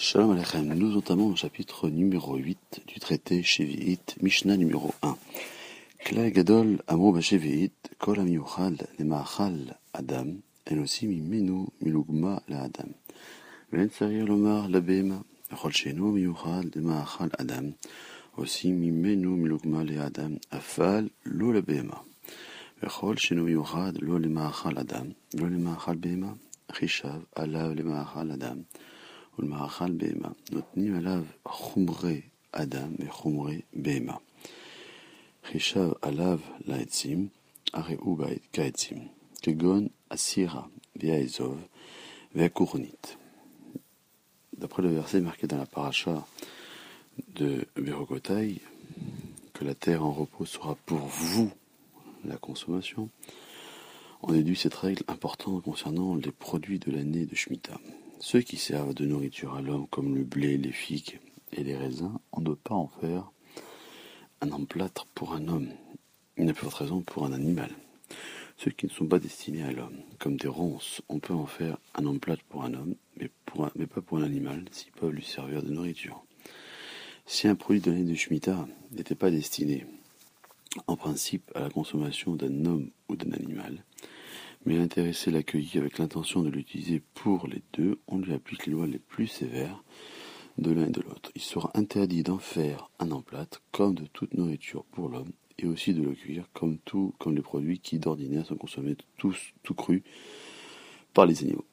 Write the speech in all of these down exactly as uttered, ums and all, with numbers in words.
Shalom Aleichem, nous entamons le chapitre numéro huit du traité Shevi'it, Mishnah numéro un. Klal Gadol Amo Bashevi'it, Kol Amiyuchal Lema'achal Adam, Enosi Mimenu Milugma La Adam. Ven Sarir Lomar La Behema, Chol Sheno Miyuchal Lema'achal Adam, Aussi Mimenu Milugma La Adam, Afal Lo La Behema. Vechol Sheno Miyuchal Lo Lema'achal Adam, Lo Lema'achal Behema, Chishav Alav Lema'achal Adam. ולמאכל בהמה, נותנים עליו חומרי אדם וחומרי בהמה. חישב עליו לעצים, הרי הוא כעצים, כגון הסירה והאזוב והקורנית. D'après le verset marqué dans la paracha de Berokotai, que la terre en repos sera pour vous la consommation, on déduit cette règle importante concernant les produits de l'année de Shemitah. Ceux qui servent de nourriture à l'homme, comme le blé, les figues et les raisins, on ne doit pas en faire un emplâtre pour un homme, il n'y a plus forte raison pour un animal. Ceux qui ne sont pas destinés à l'homme, comme des ronces, on peut en faire un emplâtre pour un homme, mais, pour un, mais pas pour un animal, s'ils peuvent lui servir de nourriture. Si un produit de l'année de Shemitah n'était pas destiné, en principe, à la consommation d'un homme ou d'un animal, mais l'intéressé l'accueillit avec l'intention de l'utiliser pour les deux, on lui applique les lois les plus sévères de l'un et de l'autre. Il sera interdit d'en faire un emplâtre, comme de toute nourriture pour l'homme, et aussi de le cuire, comme tout, comme les produits qui d'ordinaire sont consommés tous, tout crus par les animaux.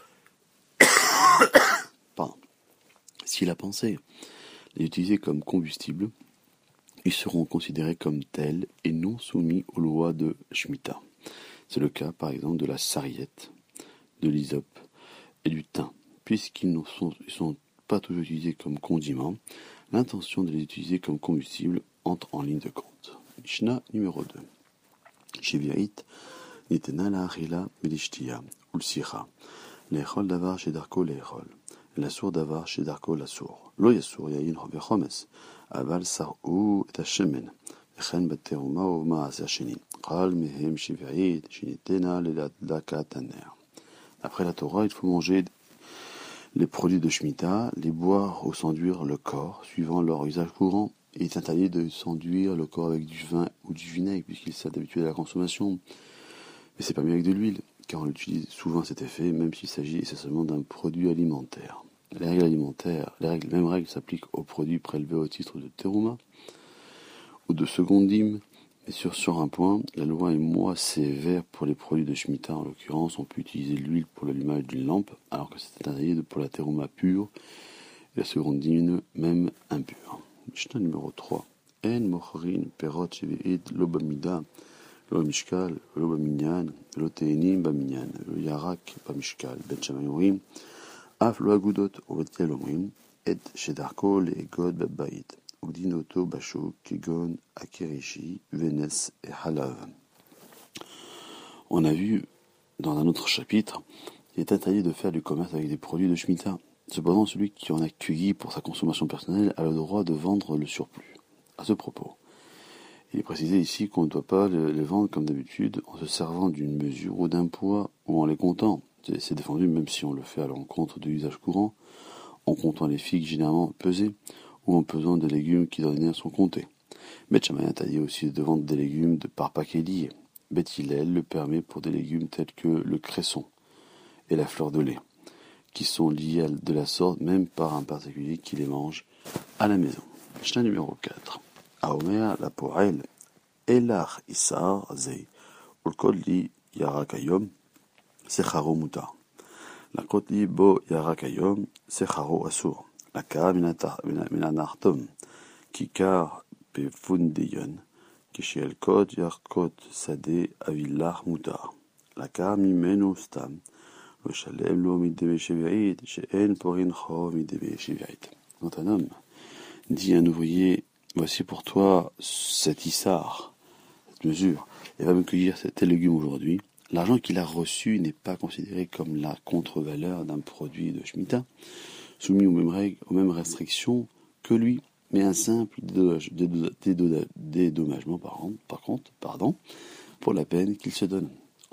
Pardon. S'il a pensé les utiliser comme combustible, ils seront considérés comme tels et non soumis aux lois de Shemitah. C'est le cas, par exemple, de la sarriette, de l'hysope et du thym. Puisqu'ils ne sont, ils sont pas toujours utilisés comme condiments, l'intention de les utiliser comme combustible entre en ligne de compte. Mishnah numéro deux. Shevi'it, nitena la achila milishtia, ulsicha, le'echol davar shedarko le'echol, l'asur davar shedarko l'asur. Lo yasur yayin vechomes, aval sar'u et hashemen. וכן בתרומה ובמעשה השני. קל מהם שביעית שניתנה להדלקת הנר. Après la Torah, il faut manger les produits de Shemitah, les boire ou s'enduire le corps, suivant leur usage courant. Il est interdit de s'enduire le corps avec du vin ou du vinaigre, puisqu'il s'est habitué à la consommation. Mais c'est pas mieux avec de l'huile, car on utilise souvent cet effet, même s'il s'agit essentiellement d'un produit alimentaire. Les règles alimentaires, les règles, les mêmes règles s'appliquent aux produits prélevés au titre de terouma ou de seconde dîme, mais sur, sur un point, la loi est moins sévère pour les produits de Shemitah. En l'occurrence, on peut utiliser l'huile pour l'allumage d'une lampe, alors que c'est interdit pour la terouma pure et la seconde dîme même impure. Mishnah numéro trois. En mochrin perot shevi'it lo bamida, lo mishkal, lo baminyan, lo te'enim baminyan, lo yarak bamishkal, ben shammai omrim, af lo agudot, o bet kel omrim, et shedarko le'egod babait. Udinoto basho kegon akirishi venes et halav. On a vu dans un autre chapitre, il est interdit de faire du commerce avec des produits de Shemitah. Cependant, celui qui en a cueilli pour sa consommation personnelle a le droit de vendre le surplus. À ce propos, il est précisé ici qu'on ne doit pas les vendre comme d'habitude en se servant d'une mesure ou d'un poids ou en les comptant. C'est défendu même si on le fait à l'encontre de l'usage courant, en comptant les figues généralement pesées, ou en pesant des légumes qui d'ordinaire sont comptés. Bet Shammai interdit aussi de vendre des légumes de par paquet lié. Bet Hillel le permet pour des légumes tels que le cresson et la fleur de lait, qui sont liés de la sorte même par un particulier qui les mange à la maison. Mishnah numéro quatre. Aomer la po'el elach isar zei ulkod li yarakayom secharo mutar. La kot li bo yarakayom secharo asur. La minanartom kikar befundeyon kishel kod yarkot sade avillar mutar la ka mimenu stam lo shalem lo midebe shevi'it she'en porin cho midebe shevi'it. Quand un homme dit à un ouvrier, voici pour toi cet issar, cette mesure, et va me cueillir tel légume aujourd'hui, l'argent qu'il a reçu n'est pas considéré comme la contre-valeur d'un produit de Shemitah, soumis aux mêmes règles, aux mêmes restrictions que lui, mais un simple dédommagement par contre, pardon, pour la peine qu'il se donne.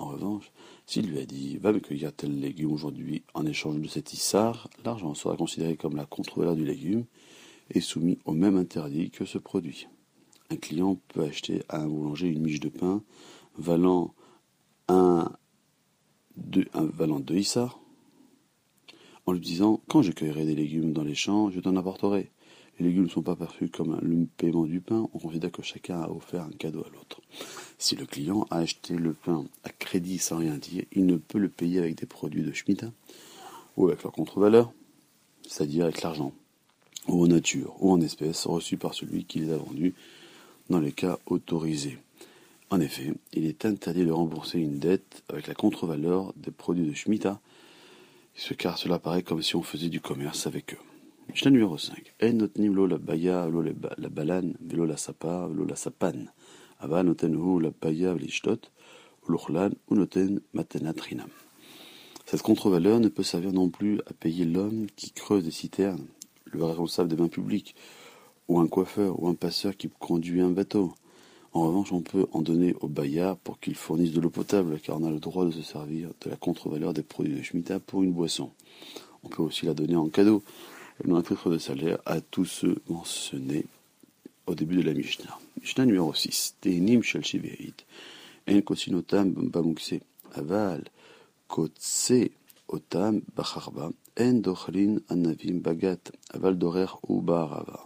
En revanche, s'il lui a dit « Va me cueillir tel légume aujourd'hui en échange de cet issar », l'argent sera considéré comme la contre-valeur du légume et soumis au même interdit que ce produit. Un client peut acheter à un boulanger une miche de pain valant un, deux, un valant deux issars en lui disant « Quand je cueillerai des légumes dans les champs, je t'en apporterai ». Les légumes ne sont pas perçus comme le paiement du pain, on considère que chacun a offert un cadeau à l'autre. Si le client a acheté le pain à crédit sans rien dire, il ne peut le payer avec des produits de Shemitah, ou avec leur contre-valeur, c'est-à-dire avec l'argent, ou en nature, ou en espèces, reçus par celui qui les a vendus, dans les cas autorisés. En effet, il est interdit de rembourser une dette avec la contre-valeur des produits de Shemitah, car cela paraît comme si on faisait du commerce avec eux. Mishnah numéro cinq. En notnim lo la baya, lo la balan, velo la sapa, velo la sapan. Ava noten hu la baya vlishtot, ou l'uchlan, ou noten matenat rinam. Cette contre-valeur ne peut servir non plus à payer l'homme qui creuse des citernes, le responsable des bains publics, ou un coiffeur, ou un passeur qui conduit un bateau. En revanche, on peut en donner au baya pour qu'il fournisse de l'eau potable, car on a le droit de se servir de la contre-valeur des produits de Shemitah pour une boisson. On peut aussi la donner en cadeau, et non à titre de salaire, à tous ceux mentionnés au début de la Mishnah. Mishnah numéro six. Tehinim shel shivirit. En kosinotam bamukse. Aval kotse otam bacharba. En dochlin anavim bagat. Aval dorer ou barava.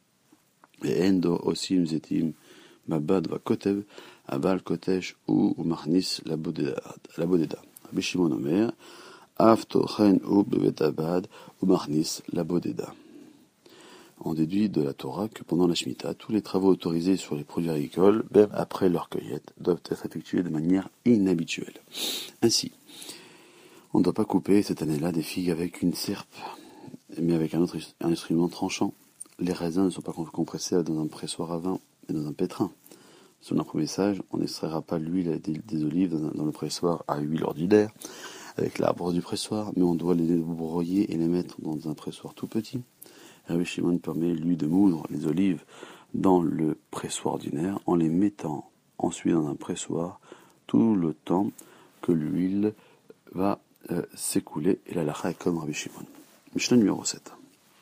Et en do osim zetim babad va kotev. Aval kotesh ou marnis la bodeda. La bodeda. Rabbi Shimon Omer. Av tochen ou bevetabad ou marnis la bodeda. On déduit de la Torah que pendant la Shemitah, tous les travaux autorisés sur les produits agricoles, même après leur cueillette, doivent être effectués de manière inhabituelle. Ainsi, on ne doit pas couper cette année-là des figues avec une serpe, mais avec un autre un instrument tranchant. Les raisins ne sont pas compressés dans un pressoir à vin, mais dans un pétrin. Selon un premier message, on n'extraira pas l'huile des, des olives dans, un, dans le pressoir à huile ordinaire, avec l'arbre du pressoir, mais on doit les broyer et les mettre dans un pressoir tout petit. Rabbi Shimon permet, lui, de moudre les olives dans le pressoir ordinaire en les mettant ensuite dans un pressoir tout le temps que l'huile va euh, s'écouler. Et la lacha est comme Rabbi Shimon. Mishnah numéro sept.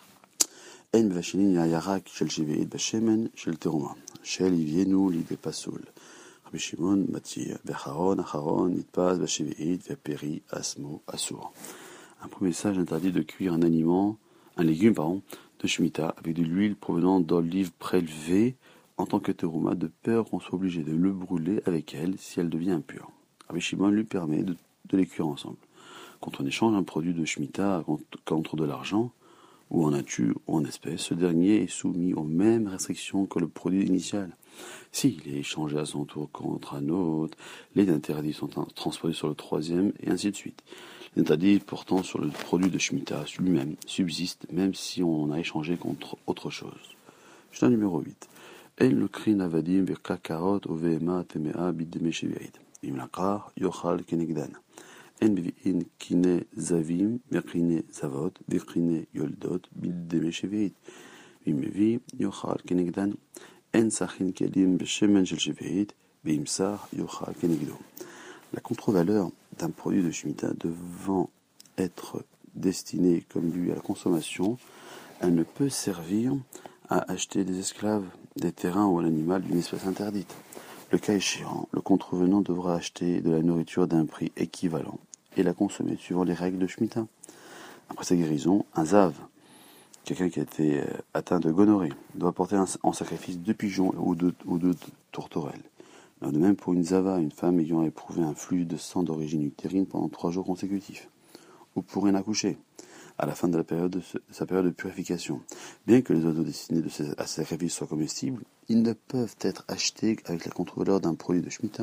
En vashinin yayarak shel shiveid bashemen shel teruma shel ivienu li bepasul. Rabbi Shimon matir vecharon acharon itpas basheveid veperi asmo asur. Un premier message interdit de cuire un aliment, un légume, pardon, de Shemitah avec de l'huile provenant d'olives prélevées en tant que terouma, de peur qu'on soit obligé de le brûler avec elle si elle devient impure. Rabbi Shimon lui permet de, de les cuire ensemble. Quand on échange un produit de Shemitah contre, contre de l'argent, ou en nature ou en espèces, ce dernier est soumis aux mêmes restrictions que le produit initial. S'il est échangé à son tour contre un autre, les interdits sont transposés sur le troisième, et ainsi de suite. Les interdits portant sur le produit de Shemitah lui-même subsistent, même si on en a échangé contre autre chose. Mishnah numéro huit. En lokrin avadim vekakaot ovema temea bideme shevirit. Im lakar yochal kenegdan. En bevi'in kine zavim vekine zavot vekine yoldot bideme shevirit. Im bevi yochal kenegdan. En sachin kelim beshemen shel shevirit. Beimsar yochal kenegdo. La contre-valeur d'un produit de Shemitah devant être destiné comme lui à la consommation, elle ne peut servir à acheter des esclaves, des terrains ou un animal d'une espèce interdite. Le cas échéant, le contrevenant devra acheter de la nourriture d'un prix équivalent et la consommer suivant les règles de Shemitah. Après sa guérison, un zav, quelqu'un qui a été atteint de gonorrhée, doit apporter en sacrifice deux pigeons ou deux, ou deux tourterelles. De même pour une zava, une femme ayant éprouvé un flux de sang d'origine utérine pendant trois jours consécutifs, ou pour un accouché, à la fin de, la période de, ce, de sa période de purification. Bien que les oiseaux destinés de ces, à ces sacrifices soient comestibles, ils ne peuvent être achetés avec la contre-valeur d'un produit de Shemitah.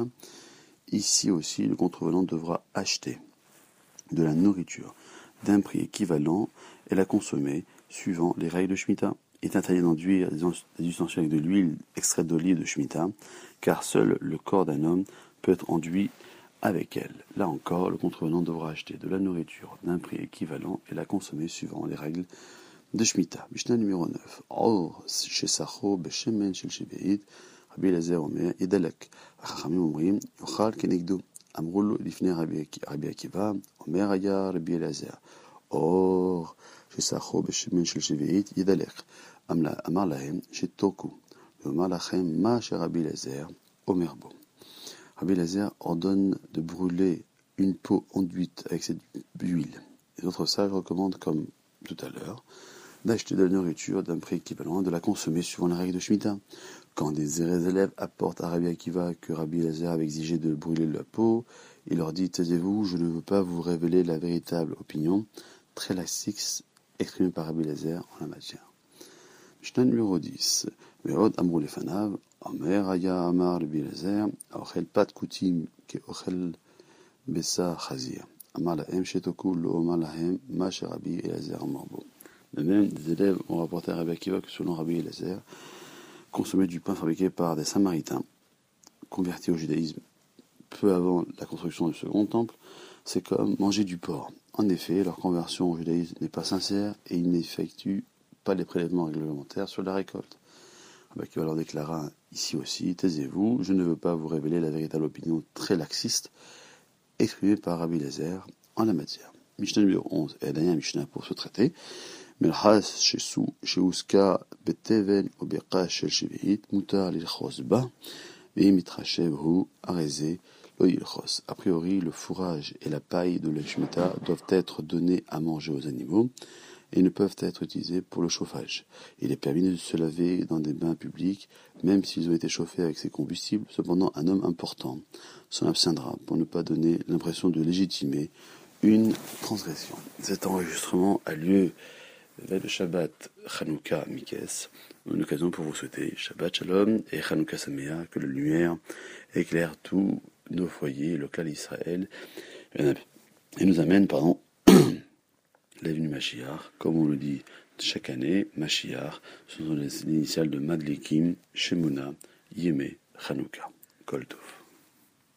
Ici aussi, le contrevenant devra acheter de la nourriture d'un prix équivalent et la consommer suivant les règles de Shemitah. Il est interdit d'enduire des ustensiles avec de l'huile extraite d'olive de Shemitah, car seul le corps d'un homme peut être enduit avec elle. Là encore, le contrevenant devra acheter de la nourriture d'un prix équivalent et la consommer suivant les règles de Shemitah. Mishnah numéro neuf. Or, chez Sacho, Beshemen, Shel Shebeid, Rabbi Elazar Omer, Yedalek, Chachamim Omrim, Yochal Kenegdo, Amrul Lifne Rabbi Akiva, Omer Aya Rabbi Elazar. Or, Shesacho Beshemen Shel Sheveit Yidalech. Amar Lahem Shetoku. Omar Lachem Ma Shel Rabbi Elazar, Omer Bo. Rabbi Elazar ordonne de brûler une peau enduite avec cette huile. Les autres sages recommandent, comme tout à l'heure, d'acheter de la nourriture d'un prix équivalent et de la consommer suivant la règle de Shemitah. Quand des élèves apportent à Rabbi Akiva que Rabbi Elazar avait exigé de brûler la peau, il leur dit « Taisez-vous, je ne veux pas vous révéler la véritable opinion » très laxique exprimée par Rabbi Elazar en la matière. Mishnah numéro dix. Ve'od amrou lefanav, Omer aya amar Rabbi Elazar, aochel pat kutim ke ochel besa chazir. Amar lahem shetoku lo amar lahem ma she Rabbi Elazar amar bo. De même, des élèves ont rapporté à Rabbi Akiva que selon Rabbi Elazar, consommer du pain fabriqué par des Samaritains convertis au judaïsme peu avant la construction du second temple, c'est comme manger du porc. En effet, leur conversion au judaïsme n'est pas sincère et ils n'effectuent pas les prélèvements réglementaires sur la récolte. Rabbi Akiva leur déclara ici aussi, taisez-vous, je ne veux pas vous révéler la véritable opinion très laxiste exprimée par Rabbi Elazar en la matière. Mishnah numéro onze est la dernière Mishnah pour ce traité. מלחס שהוזכה בתבן או בקש של שביעית, מותר ללחוס בה, ואם מתחשב הוא, הרי זה לא ילחוס. A priori, le fourrage et la paille de la Shemitah doivent être donnés à manger aux animaux et ne peuvent être utilisés pour le chauffage. Il est permis de se laver dans des bains publics, même s'ils ont été chauffés avec ces combustibles. Cependant, un homme important s'en abstiendra pour ne pas donner l'impression de légitimer une transgression. Cet enregistrement a lieu vers le Shabbat Chanukah Mikes, une occasion pour vous souhaiter Shabbat Shalom et Chanukah Sameach, que la lumière éclaire tous nos foyers, local Israël, et nous amène, pardon, la venue Mashiach, comme on le dit chaque année, Mashiach, ce sont les initiales de Madlikim, Shemona, Yemé, Chanukah, Kol Tov.